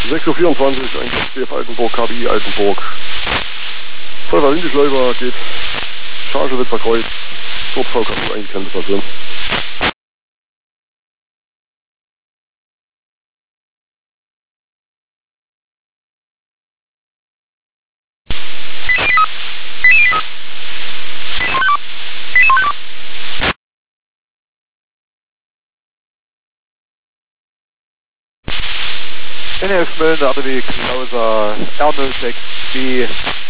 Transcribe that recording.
6:24 Uhr, ein DF Altenburg, KBI Altenburg. Vollwer Windeschleifer geht, Charge wird verkreuzt, dort VKU eingeklemmte Person. NF Mölln, der Weg, Lauser R06B